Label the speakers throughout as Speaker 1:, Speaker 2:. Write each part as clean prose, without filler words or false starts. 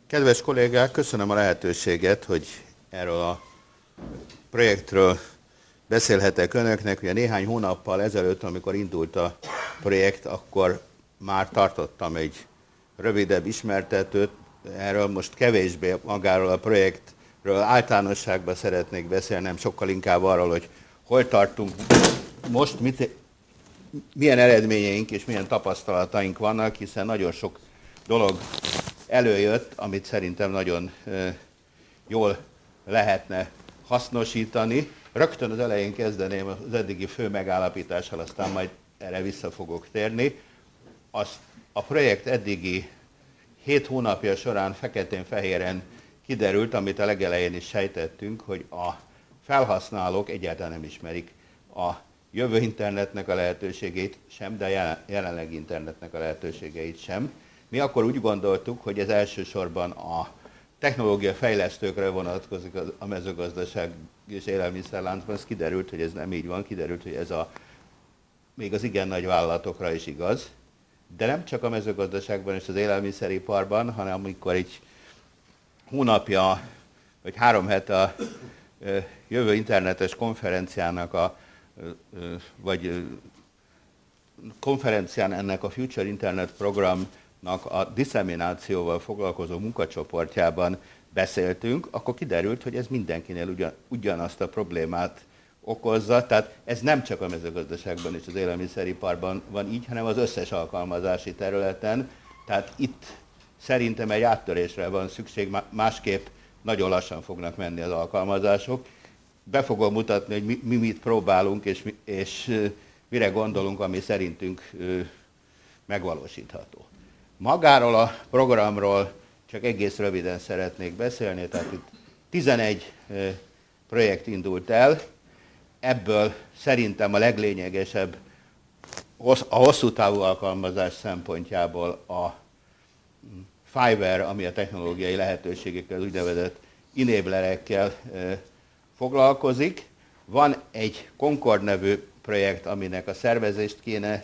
Speaker 1: Kedves kollégák, köszönöm a lehetőséget, hogy erről a projektről beszélhetek önöknek. Ugye néhány hónappal ezelőtt, amikor indult a projekt, akkor már tartottam egy rövidebb ismertetőt. Erről most kevésbé magáról a projektről általánosságban szeretnék beszélni, nem sokkal inkább arról, hogy hol tartunk most, milyen eredményeink és milyen tapasztalataink vannak, hiszen nagyon sok dolog előjött, amit szerintem nagyon jól lehetne hasznosítani. Rögtön az elején kezdeném az eddigi fő megállapítással, aztán majd erre vissza fogok térni. A projekt eddigi 7 hónapja során feketén-fehéren kiderült, amit a legelején is sejtettünk, hogy a felhasználók egyáltalán nem ismerik a jövő internetnek a lehetőségeit sem, de a jelenlegi internetnek a lehetőségeit sem. Mi akkor úgy gondoltuk, hogy ez elsősorban a technológia fejlesztőkre vonatkozik a mezőgazdaság és élelmiszerláncban. Ez kiderült, hogy ez nem így van, kiderült, hogy ez még az igen nagy vállalatokra is igaz. De nem csak a mezőgazdaságban és az élelmiszeriparban, hanem amikor egy hónapja, vagy 3 hete a jövő internetes konferenciának vagy konferencián ennek a Future Internet programnak a disszeminációval foglalkozó munkacsoportjában beszéltünk, akkor kiderült, hogy ez mindenkinél ugyanazt a problémát okozza. Tehát ez nem csak a mezőgazdaságban és az élelmiszeriparban van így, hanem az összes alkalmazási területen. Tehát itt szerintem egy áttörésre van szükség, másképp nagyon lassan fognak menni az alkalmazások. Be fogom mutatni, hogy mi mit próbálunk, és mire gondolunk, ami szerintünk megvalósítható. Magáról a programról csak egész röviden szeretnék beszélni, tehát itt 11 projekt indult el, ebből szerintem a leglényegesebb a hosszú távú alkalmazás szempontjából a Fiverr, ami a technológiai lehetőségekkel, úgynevezett enablerekkel foglalkozik. Van egy Concord nevű projekt, aminek a szervezést kéne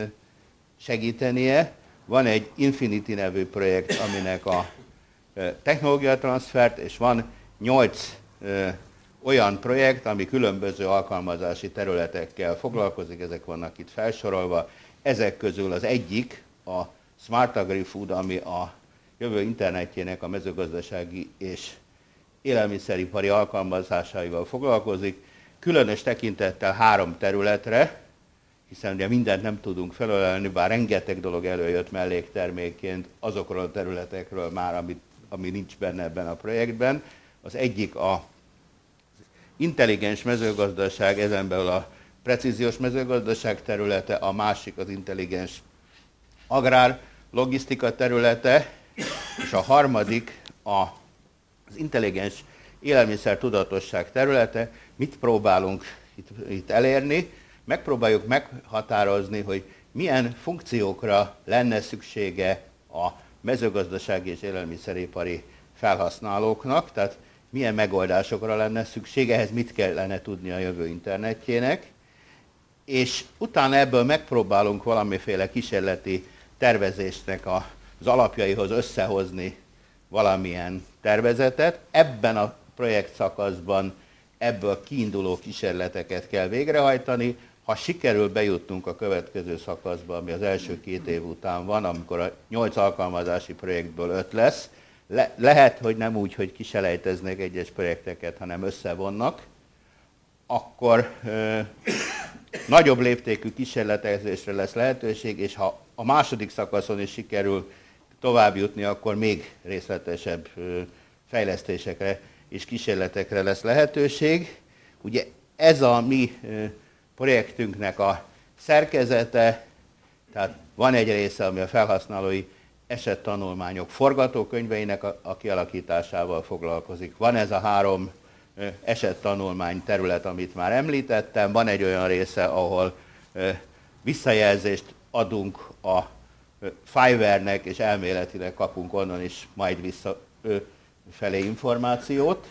Speaker 1: segítenie. Van egy Infinity nevű projekt, aminek a technológiatranszfert, és van 8 olyan projekt, ami különböző alkalmazási területekkel foglalkozik, ezek vannak itt felsorolva. Ezek közül az egyik a Smart Agri-Food, ami a jövő internetjének a mezőgazdasági és élelmiszeripari alkalmazásaival foglalkozik, különös tekintettel 3 területre, hiszen ugye mindent nem tudunk felölelni, bár rengeteg dolog előjött melléktermékként azokról a területekről már, ami nincs benne ebben a projektben. Az egyik az intelligens mezőgazdaság, ezen belül a precíziós mezőgazdaság területe, a másik az intelligens agrár logisztika területe, és a harmadik az intelligens élelmiszer tudatosság területe. Mit próbálunk itt elérni? Megpróbáljuk meghatározni, hogy milyen funkciókra lenne szüksége a mezőgazdasági és élelmiszeripari felhasználóknak, tehát milyen megoldásokra lenne szüksége, ehhez mit kellene tudni a jövő internetjének, és utána ebből megpróbálunk valamiféle kísérleti tervezésnek az alapjaihoz összehozni valamilyen tervezetet. Ebben a projekt szakaszban ebből kiinduló kísérleteket kell végrehajtani. Ha sikerül bejutnunk a következő szakaszba, ami az első 2 év után van, amikor a 8 alkalmazási projektből 5 lesz, lehet, hogy nem úgy, hogy kiselejteznek egyes projekteket, hanem összevonnak, akkor nagyobb léptékű kísérletezésre lesz lehetőség, és ha a második szakaszon is sikerül tovább jutni, akkor még részletesebb fejlesztésekre és kísérletekre lesz lehetőség. Ugye ez a mi projektünknek a szerkezete, tehát van egy része, ami a felhasználói esettanulmányok forgatókönyveinek a kialakításával foglalkozik. Van ez a 3 esettanulmány terület, amit már említettem, van egy olyan része, ahol visszajelzést adunk a Fiverrnek, és elméletileg kapunk onnan is majd visszafelé információt.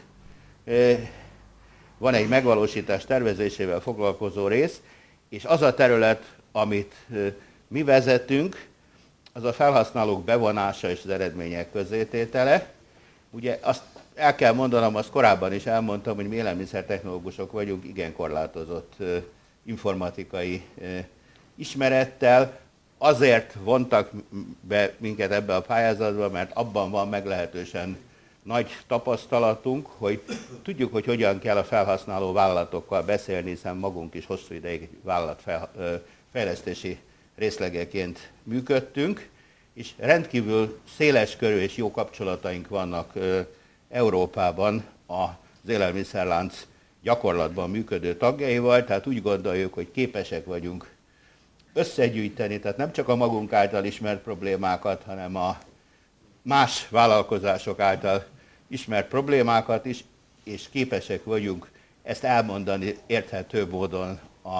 Speaker 1: Van egy megvalósítás tervezésével foglalkozó rész, és az a terület, amit mi vezetünk, az a felhasználók bevonása és az eredmények közzététele. Ugye azt el kell mondanom, azt korábban is elmondtam, hogy mi élelmiszertechnológusok vagyunk, igen korlátozott informatikai ismerettel. Azért vontak be minket ebbe a pályázatba, mert abban van meglehetősen nagy tapasztalatunk, hogy tudjuk, hogy hogyan kell a felhasználó vállalatokkal beszélni, hiszen magunk is hosszú ideig vállalatfejlesztési részlegeként működtünk, és rendkívül széleskörű és jó kapcsolataink vannak Európában az élelmiszerlánc gyakorlatban működő tagjaival, tehát úgy gondoljuk, hogy képesek vagyunk összegyűjteni, tehát nem csak a magunk által ismert problémákat, hanem a más vállalkozások által ismert problémákat is, és képesek vagyunk ezt elmondani érthető módon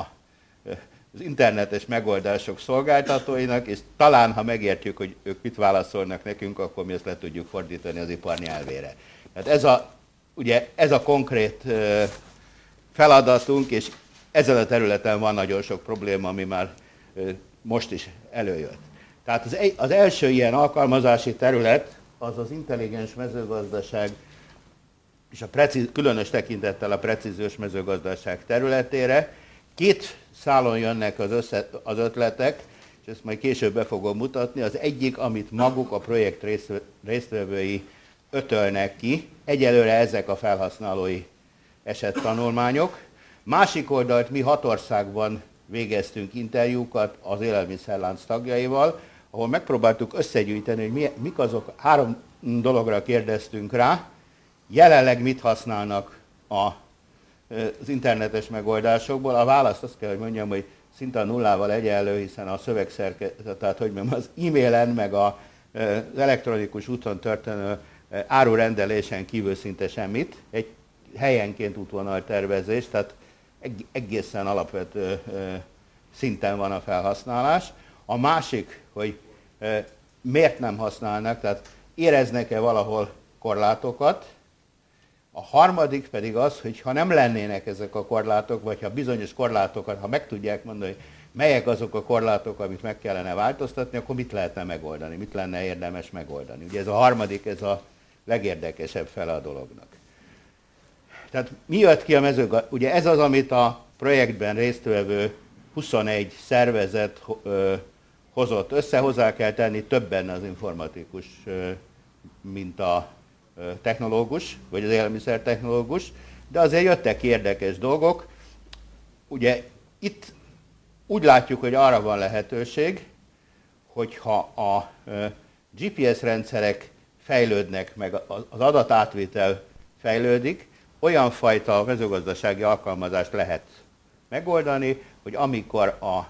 Speaker 1: az internetes megoldások szolgáltatóinak, és talán, ha megértjük, hogy ők mit válaszolnak nekünk, akkor mi ezt le tudjuk fordítani az ipar nyelvére. Tehát ez a konkrét feladatunk, és ezen a területen van nagyon sok probléma, ami már most is előjött. Tehát az első ilyen alkalmazási terület az az intelligens mezőgazdaság, és különös tekintettel a precíziós mezőgazdaság területére. Két szálon jönnek az ötletek, és ezt majd később be fogom mutatni. Az egyik, amit maguk a projekt résztvevői ötölnek ki, egyelőre ezek a felhasználói esettanulmányok. Másik oldalt mi 6 országban végeztünk interjúkat az élelmiszerlánc tagjaival, ahol megpróbáltuk összegyűjteni, hogy mik azok, 3 dologra kérdeztünk rá, jelenleg mit használnak az internetes megoldásokból. A választ azt kell, hogy mondjam, hogy szinte a nullával egyenlő, hiszen a szövegszerkezet, tehát hogy mondjam, az e-mailen, meg az elektronikus úton történő árurendelésen kívül szinte semmit, egy helyenként útvonaltervezés, tehát egészen alapvető szinten van a felhasználás. A másik, hogy miért nem használnak, tehát éreznek-e valahol korlátokat. A harmadik pedig az, hogy ha nem lennének ezek a korlátok, vagy ha bizonyos korlátokat, ha meg tudják mondani, hogy melyek azok a korlátok, amit meg kellene változtatni, akkor mit lehetne megoldani, mit lenne érdemes megoldani. Ugye ez a harmadik, ez a legérdekesebb fele a dolognak. Tehát mi jött ki a mezőgazdaság? Ugye ez az, amit a projektben résztvevő 21 szervezet hozott össze, hozzá kell tenni többen az informatikus, mint a technológus, vagy az élelmiszertechnológus, de azért jöttek érdekes dolgok. Ugye itt úgy látjuk, hogy arra van lehetőség, hogyha a GPS rendszerek fejlődnek, meg az adatátvitel fejlődik, olyan fajta mezőgazdasági alkalmazást lehet megoldani, hogy amikor a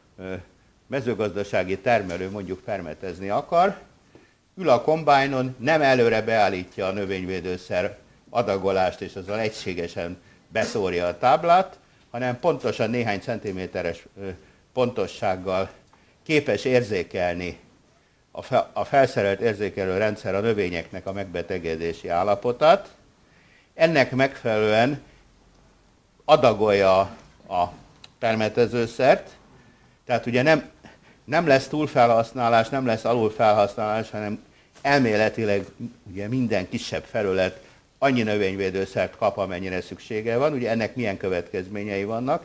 Speaker 1: mezőgazdasági termelő mondjuk permetezni akar, ül a kombájnon, nem előre beállítja a növényvédőszer adagolást, és azzal egységesen beszórja a táblát, hanem pontosan néhány centiméteres pontossággal képes érzékelni a felszerelt érzékelő rendszer a növényeknek a megbetegedési állapotát. Ennek megfelelően adagolja a permetezőszert, tehát ugye nem lesz túlfelhasználás, nem lesz alulfelhasználás, hanem elméletileg ugye minden kisebb felület annyi növényvédőszert kap, amennyire szüksége van. Ugye ennek milyen következményei vannak?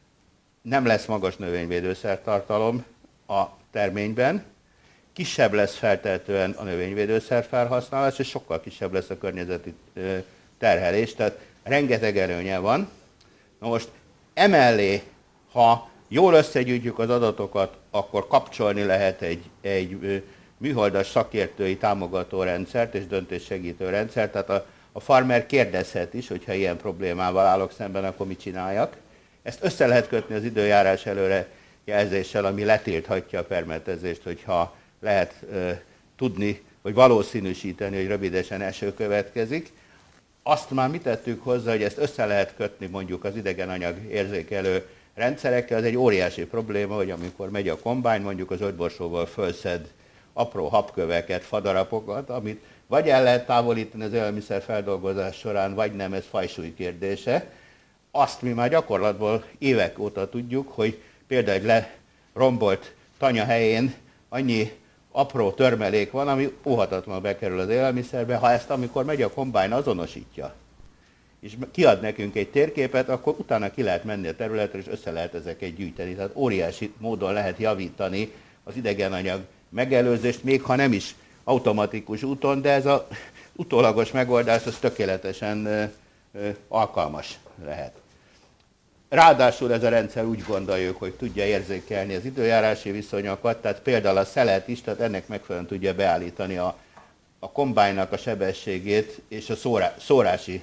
Speaker 1: Nem lesz magas növényvédőszertartalom a terményben, kisebb lesz feltehetően a növényvédőszer felhasználás, és sokkal kisebb lesz a környezeti terhelés, tehát rengeteg előnye van. Na most emellé, ha jól összegyűjtjük az adatokat, akkor kapcsolni lehet egy műholdas szakértői támogató rendszert és döntéssegítő rendszert, tehát a farmer kérdezhet is, hogyha ilyen problémával állok szemben, akkor mit csináljak. Ezt össze lehet kötni az időjárás előre jelzéssel, ami letilthatja a permetezést, hogyha lehet tudni, vagy valószínűsíteni, hogy rövidesen eső következik. Azt már mi tettük hozzá, hogy ezt össze lehet kötni mondjuk az idegenanyag érzékelő rendszerekkel. Az egy óriási probléma, hogy amikor megy a kombány, mondjuk az ötborsóval fölszed apró habköveket, fadarapokat, amit vagy el lehet távolítani az élelmiszer feldolgozás során, vagy nem, ez fajsúly kérdése. Azt mi már gyakorlatból évek óta tudjuk, hogy például egy lerombolt tanya helyén annyi apró törmelék van, ami óhatatlanul bekerül az élelmiszerbe. Ha ezt amikor megy a kombájn azonosítja, és kiad nekünk egy térképet, akkor utána ki lehet menni a területre, és össze lehet ezeket gyűjteni. Tehát óriási módon lehet javítani az idegenanyag megelőzést, még ha nem is automatikus úton, de ez az utólagos megoldás az tökéletesen alkalmas lehet. Ráadásul ez a rendszer úgy gondoljuk, hogy tudja érzékelni az időjárási viszonyokat, tehát például a szelet is, tehát ennek megfelelően tudja beállítani a kombájnak a sebességét és a szórási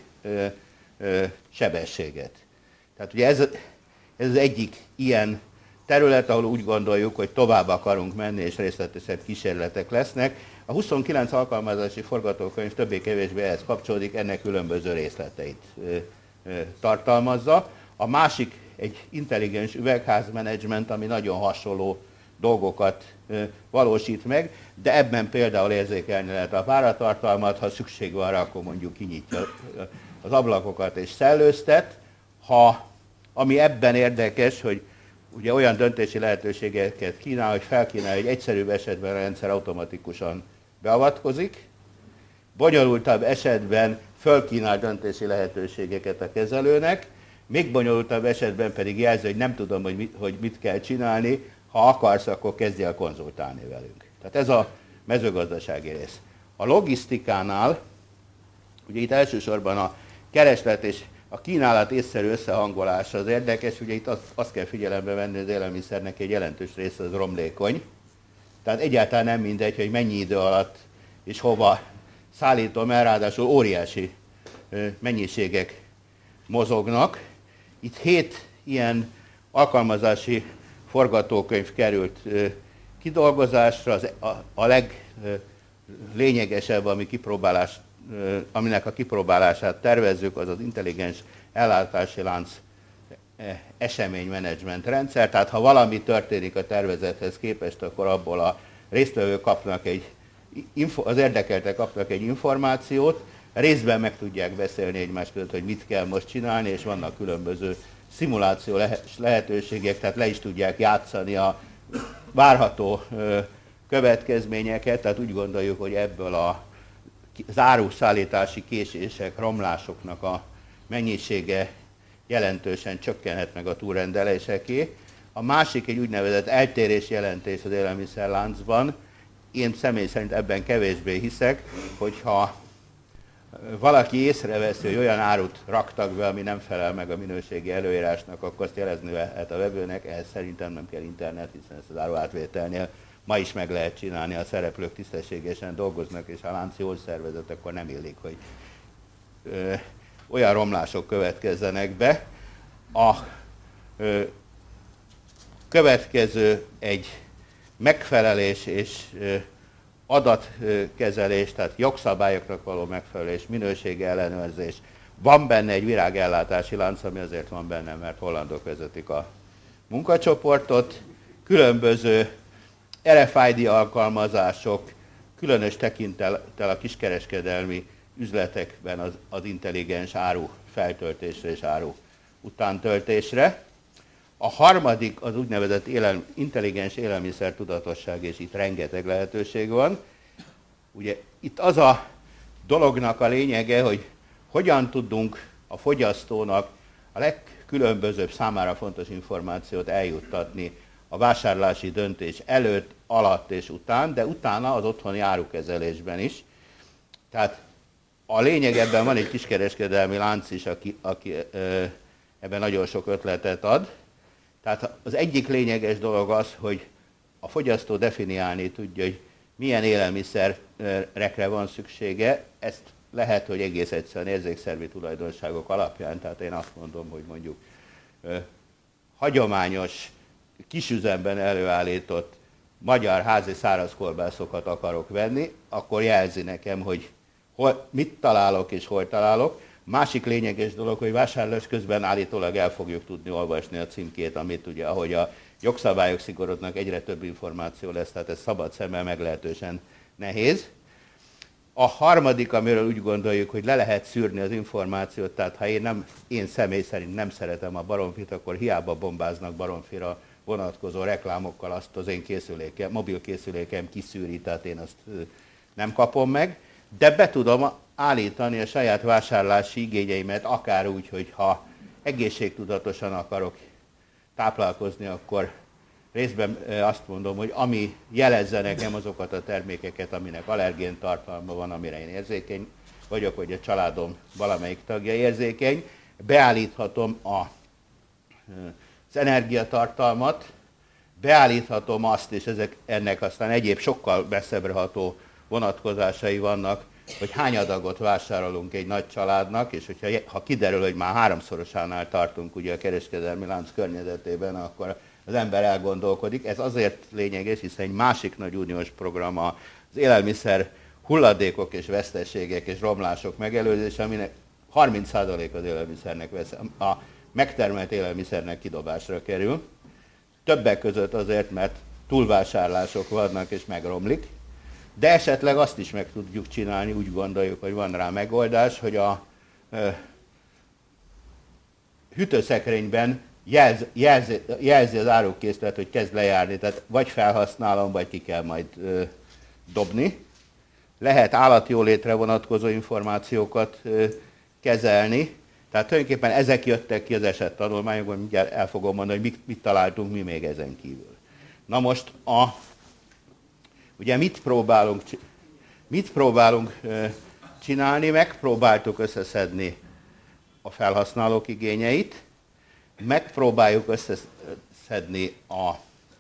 Speaker 1: sebességet. Tehát ugye ez az egyik ilyen terület, ahol úgy gondoljuk, hogy tovább akarunk menni, és részletesebb kísérletek lesznek. A 29 alkalmazási forgatókönyv többé-kevésbé ehhez kapcsolódik, ennek különböző részleteit tartalmazza. A másik egy intelligens üvegházmenedzsment, ami nagyon hasonló dolgokat valósít meg, de ebben például érzékelni lehet a páratartalmat, ha szükség van rá, akkor mondjuk kinyitja az ablakokat és szellőztet. Ami ebben érdekes, hogy ugye olyan döntési lehetőségeket kínál, hogy felkínál, hogy egyszerűbb esetben a rendszer automatikusan beavatkozik, bonyolultabb esetben fölkínál döntési lehetőségeket a kezelőnek, még bonyolultabb esetben pedig jelzi, hogy nem tudom, hogy mit kell csinálni, ha akarsz, akkor kezdj el konzultálni velünk. Tehát ez a mezőgazdasági rész. A logisztikánál, ugye itt elsősorban a kereslet és a kínálat észszerű összehangolása az érdekes, ugye itt azt kell figyelembe venni, az élelmiszernek egy jelentős része az romlékony. Tehát egyáltalán nem mindegy, hogy mennyi idő alatt és hova szállítom el, ráadásul óriási mennyiségek mozognak. Itt 7 ilyen alkalmazási forgatókönyv került kidolgozásra, a leglényegesebb, aminek a kipróbálását tervezzük, az az intelligens ellátási lánc eseménymenedzsment rendszer. Tehát ha valami történik a tervezethez képest, akkor abból a résztvevők kapnak az érdekeltek kapnak egy információt, részben meg tudják beszélni egymás között, hogy mit kell most csinálni, és vannak különböző szimuláció lehetőségek, tehát le is tudják játszani a várható következményeket, tehát úgy gondoljuk, hogy ebből az áruszállítási késések, romlásoknak a mennyisége jelentősen csökkenhet meg a túlrendeléseké. A másik egy úgynevezett eltérés jelentés az élelmiszerláncban. Én személy szerint ebben kevésbé hiszek, hogyha valaki észreveszi, hogy olyan árut raktak be, ami nem felel meg a minőségi előírásnak, akkor azt jelezni lehet a vevőnek, ehhez szerintem nem kell internet, hiszen ezt az áruátvételnél ma is meg lehet csinálni, a szereplők tisztességesen dolgoznak, és ha a lánc jól szervezett, akkor nem illik, hogy olyan romlások következzenek be. A következő egy megfelelés és adatkezelés, tehát jogszabályoknak való megfelelés, minőségi ellenőrzés. Van benne egy virágellátási lánc, ami azért van benne, mert hollandok vezetik a munkacsoportot. Különböző RFID alkalmazások, különös tekintettel a kiskereskedelmi üzletekben az intelligens áru feltöltésre és áru utántöltésre. A harmadik az úgynevezett intelligens élelmiszer tudatosság, és itt rengeteg lehetőség van. Ugye itt az a dolognak a lényege, hogy hogyan tudunk a fogyasztónak a legkülönbözőbb számára fontos információt eljuttatni a vásárlási döntés előtt, alatt és után, de utána az otthoni árukezelésben is. Tehát a lényeg, ebben van egy kiskereskedelmi lánc is, aki ebben nagyon sok ötletet ad. Tehát az egyik lényeges dolog az, hogy a fogyasztó definiálni tudja, hogy milyen élelmiszerekre van szüksége. Ezt lehet, hogy egész egyszerűen érzékszervi tulajdonságok alapján, tehát én azt mondom, hogy mondjuk hagyományos, kisüzemben előállított magyar házi szárazkolbászokat akarok venni, akkor jelzi nekem, hogy mit találok és hol találok. Másik lényeges dolog, hogy vásárlás közben állítólag el fogjuk tudni olvasni a címkét, amit ugye, ahogy a jogszabályok szigorodnak, egyre több információ lesz, tehát ez szabad szemmel meglehetősen nehéz. A harmadik, amiről úgy gondoljuk, hogy le lehet szűrni az információt, tehát ha én személy szerint nem szeretem a baromfit, akkor hiába bombáznak baromfira vonatkozó reklámokkal azt az én készülékem, mobil készülékem kiszűri, tehát én azt nem kapom meg, de be tudom állítani a saját vásárlási igényeimet, akár úgy, hogy ha egészségtudatosan akarok táplálkozni, akkor részben azt mondom, hogy ami jelezze nekem azokat a termékeket, aminek allergén tartalma van, amire én érzékeny vagyok, vagy a családom valamelyik tagja érzékeny, beállíthatom az energiatartalmat, beállíthatom azt, és ennek aztán egyéb sokkal messzebbre ható vonatkozásai vannak, hogy hány adagot vásárolunk egy nagy családnak, és ha kiderül, hogy már háromszorosánál tartunk ugye a kereskedelmi lánc környezetében, akkor az ember elgondolkodik. Ez azért lényeges, hiszen egy másik nagy uniós program az élelmiszer hulladékok és veszteségek és romlások megelőzése, aminek 30% az élelmiszernek a megtermelt élelmiszernek kidobásra kerül. Többek között azért, mert túlvásárlások vannak és megromlik, de esetleg azt is meg tudjuk csinálni, úgy gondoljuk, hogy van rá megoldás, hogy a hűtőszekrényben jelzi az árukészlet, hogy kezd lejárni, tehát vagy felhasználom, vagy ki kell majd dobni. Lehet állatjólétre vonatkozó információkat kezelni, tehát tulajdonképpen ezek jöttek ki az esettanulmányokban, mindjárt el fogom mondani, hogy mit találtunk mi még ezen kívül. Na most, ugye mit próbálunk csinálni? Megpróbáltuk összeszedni a felhasználók igényeit, megpróbáljuk összeszedni az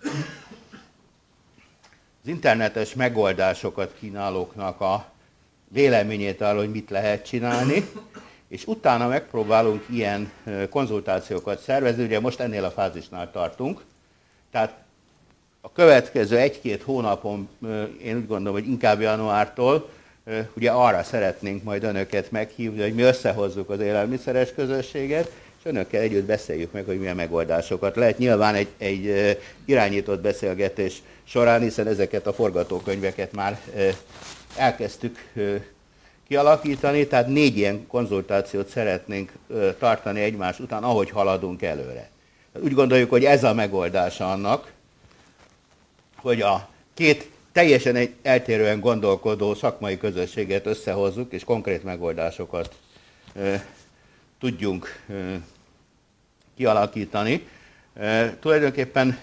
Speaker 1: internetes megoldásokat kínálóknak a véleményét arról, hogy mit lehet csinálni, és utána megpróbálunk ilyen konzultációkat szervezni, ugye most ennél a fázisnál tartunk, tehát a következő 1-2 hónapon, én úgy gondolom, hogy inkább januártól, ugye arra szeretnénk majd önöket meghívni, hogy mi összehozzuk az élelmiszeres közösséget, és önökkel együtt beszéljük meg, hogy milyen megoldásokat lehet. Nyilván egy irányított beszélgetés során, hiszen ezeket a forgatókönyveket már elkezdtük kialakítani, tehát 4 ilyen konzultációt szeretnénk tartani egymás után, ahogy haladunk előre. Úgy gondoljuk, hogy ez a megoldása annak, hogy a két teljesen eltérően gondolkodó szakmai közösséget összehozzuk, és konkrét megoldásokat tudjunk kialakítani. Tulajdonképpen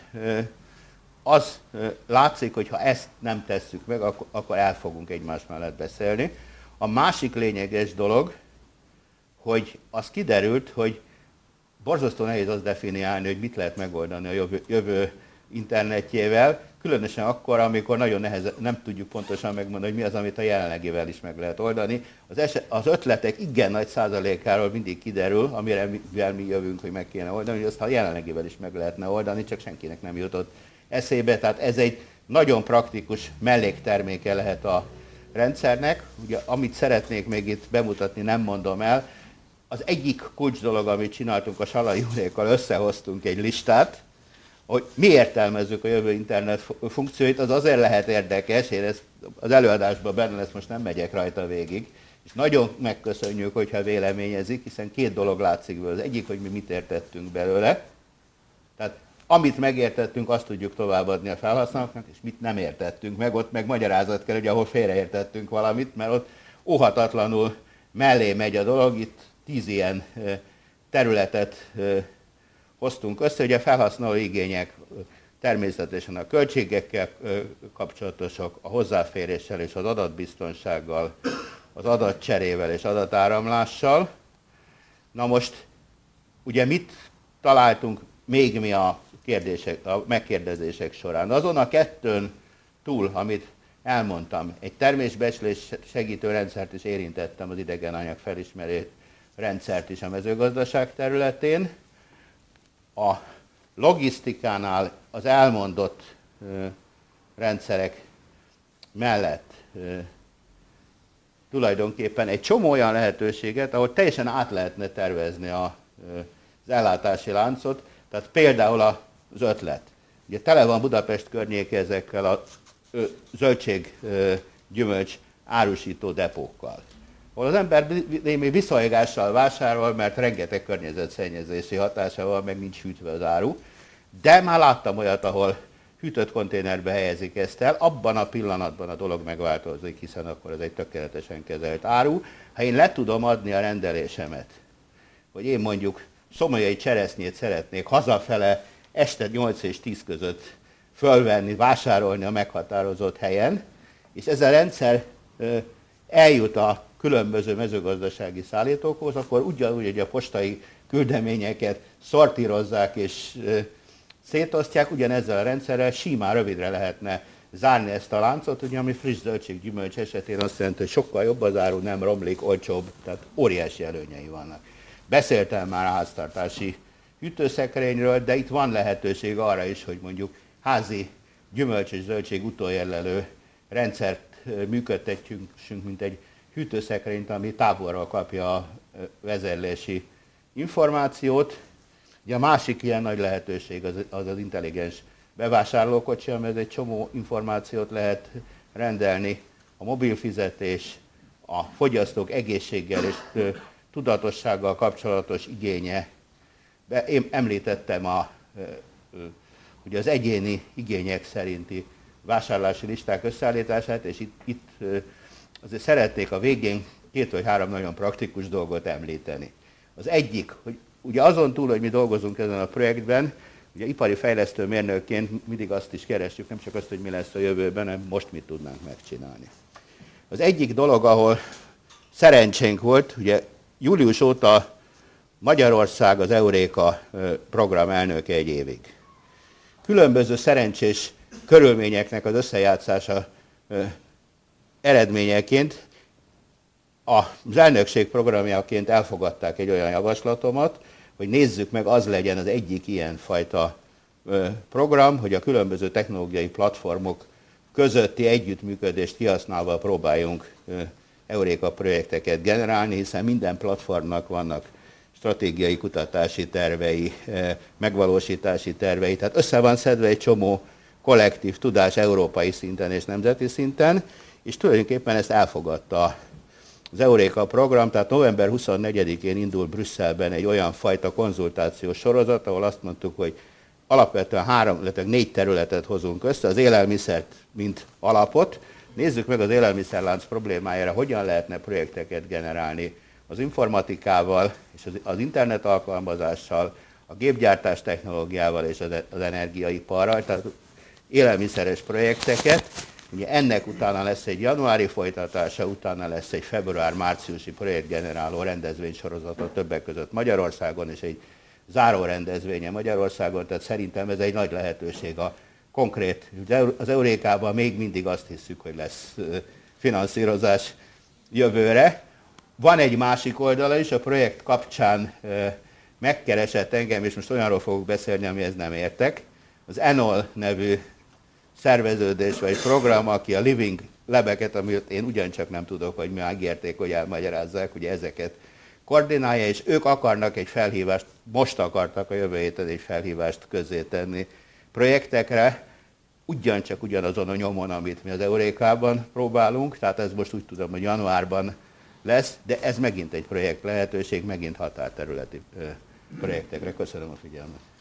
Speaker 1: az látszik, hogy ha ezt nem tesszük meg, akkor el fogunk egymás mellett beszélni. A másik lényeges dolog, hogy az kiderült, hogy borzasztó nehéz azt definiálni, hogy mit lehet megoldani a jövő internetjével, különösen akkor, amikor nagyon nehezen, nem tudjuk pontosan megmondani, hogy mi az, amit a jelenlegivel is meg lehet oldani. Az ötletek igen nagy százalékáról mindig kiderül, amire mi jövünk, hogy meg kéne oldani, hogy azt a jelenlegivel is meg lehetne oldani, csak senkinek nem jutott eszébe. Tehát ez egy nagyon praktikus mellékterméke lehet a rendszernek. Ugye, amit szeretnék még itt bemutatni, nem mondom el. Az egyik kulcs dolog, amit csináltunk a Salai Jurékkal, összehoztunk egy listát, hogy mi értelmezzük a jövő internet funkcióit, az azért lehet érdekes, én ezt az előadásban benne lesz, most nem megyek rajta végig, és nagyon megköszönjük, hogyha véleményezik, hiszen 2 dolog látszik belőle. Az egyik, hogy mi mit értettünk belőle, tehát amit megértettünk, azt tudjuk továbbadni a felhasználóknak, és mit nem értettünk meg, ott meg magyarázat kell, hogy ahol félreértettünk valamit, mert ott óhatatlanul mellé megy a dolog, itt 10 ilyen területet hoztunk össze, hogy a felhasználó igények természetesen a költségekkel kapcsolatosak, a hozzáféréssel és az adatbiztonsággal, az adatcserével és adatáramlással. Na most, ugye mit találtunk még mi a megkérdezések során? Azon a 2-n túl, amit elmondtam, egy termésbecslés segítő rendszert is érintettem, az idegenanyag felismerő rendszert is a mezőgazdaság területén. A logisztikánál az elmondott rendszerek mellett tulajdonképpen egy csomó olyan lehetőséget, ahol teljesen át lehetne tervezni az ellátási láncot, tehát például az ötlet. Ugye tele van Budapest környéke ezekkel a zöldség, gyümölcs árusító depókkal, ahol az ember némi viszonygással vásárol, mert rengeteg környezetszennyezési hatása van, meg nincs hűtve az áru. De már láttam olyat, ahol hűtött konténerbe helyezik ezt el, abban a pillanatban a dolog megváltozik, hiszen akkor ez egy tökéletesen kezelt áru. Ha én le tudom adni a rendelésemet, hogy én mondjuk szomolyai cseresznyét szeretnék hazafele este 8 és 10 között fölvenni, vásárolni a meghatározott helyen, és ez a rendszer eljut a különböző mezőgazdasági szállítókhoz, akkor ugyanúgy, hogy a postai küldeményeket szortírozzák és szétosztják, ugyanezzel a rendszerrel simán rövidre lehetne zárni ezt a láncot, ugye, ami friss zöldséggyümölcs esetén azt jelenti, hogy sokkal jobb az áru, nem romlik, olcsóbb, tehát óriási előnyei vannak. Beszéltem már a háztartási hűtőszekrényről, de itt van lehetőség arra is, hogy mondjuk házi gyümölcs és zöldség utoljelölő rendszert működtetjünk, mint egy hűtőszekrényt, ami távolról kapja a vezérlési információt. Ugye a másik ilyen nagy lehetőség az intelligens bevásárlókocsi, amely egy csomó információt lehet rendelni, a mobil fizetés, a fogyasztók egészséggel és tudatossággal kapcsolatos igénye. Én említettem ugye az egyéni igények szerinti vásárlási listák összeállítását, és itt azért szeretnék a végén 2 vagy 3 nagyon praktikus dolgot említeni. Az egyik, hogy ugye azon túl, hogy mi dolgozunk ezen a projektben, ugye ipari fejlesztő mérnökként mindig azt is keressük, nem csak azt, hogy mi lesz a jövőben, hanem most mit tudnánk megcsinálni. Az egyik dolog, ahol szerencsénk volt, ugye július óta Magyarország az Euréka program elnöke 1 évig. Különböző szerencsés körülményeknek az összejátszása eredményeként az elnökség programjaként elfogadták egy olyan javaslatomat, hogy nézzük meg, az legyen az egyik ilyen fajta program, hogy a különböző technológiai platformok közötti együttműködést kihasználva próbáljunk Euréka projekteket generálni, hiszen minden platformnak vannak stratégiai kutatási tervei, megvalósítási tervei, tehát össze van szedve egy csomó kollektív tudás európai szinten és nemzeti szinten, és tulajdonképpen ezt elfogadta az Euréka program, tehát november 24-én indul Brüsszelben egy olyan fajta konzultációs sorozat, ahol azt mondtuk, hogy alapvetően 3, illetve 4 területet hozunk össze, az élelmiszert, mint alapot. Nézzük meg az élelmiszerlánc problémájára, hogyan lehetne projekteket generálni az informatikával, és az internet alkalmazással, a gépgyártás technológiával és az energiaiparral, tehát élelmiszeres projekteket. Ugye ennek utána lesz egy januári folytatása, utána lesz egy február-márciusi projektgeneráló rendezvénysorozata többek között Magyarországon, és egy záró rendezvénye Magyarországon, tehát szerintem ez egy nagy lehetőség a konkrét, az Eurékában még mindig azt hiszük, hogy lesz finanszírozás jövőre. Van egy másik oldala is, a projekt kapcsán megkeresett engem, és most olyanról fogok beszélni, amihez nem értek. Az ENOL nevű szerveződés vagy program, aki a Living Lab-eket, amit én ugyancsak nem tudok, hogy mi megérték, hogy elmagyarázzák, ugye ezeket koordinálja, és ők akarnak egy felhívást, most akartak a jövő héten egy felhívást közzétenni projektekre, ugyanazon a nyomon, amit mi az Eurékában próbálunk, tehát ez most úgy tudom, hogy januárban lesz, de ez megint egy projekt lehetőség, megint határterületi projektekre. Köszönöm a figyelmet.